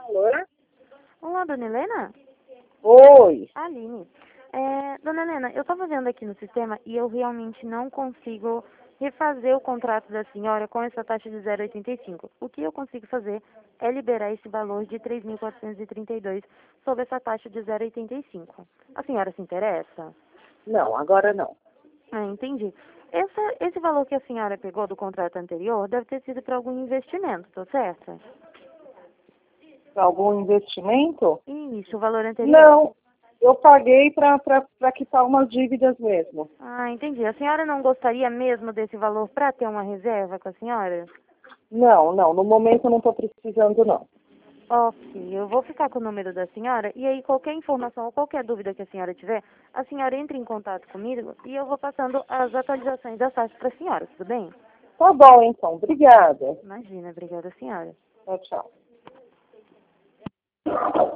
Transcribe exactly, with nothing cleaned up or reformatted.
Alô? Olá, dona Helena? Oi. Aline. É, dona Helena, eu estava vendo aqui no sistema e eu realmente não consigo refazer o contrato da senhora com essa taxa de zero vírgula oitenta e cinco. O que eu consigo fazer é liberar esse valor de três mil quatrocentos e trinta e dois sob essa taxa de zero vírgula oitenta e cinco. A senhora se interessa? Não, agora não. Ah, entendi. Essa, esse valor que a senhora pegou do contrato anterior deve ter sido para algum investimento, tô certa? Algum investimento? Isso, o valor anterior. Não, eu paguei para quitar umas dívidas mesmo. Ah, entendi. A senhora não gostaria mesmo desse valor para ter uma reserva com a senhora? Não, não, no momento eu não estou precisando não. Ok, eu vou ficar com o número da senhora e aí qualquer informação ou qualquer dúvida que a senhora tiver, a senhora entra em contato comigo e eu vou passando as atualizações das taxas para a senhora, tudo bem? Tá bom então, obrigada. Imagina, obrigada, senhora. Tchau, tchau.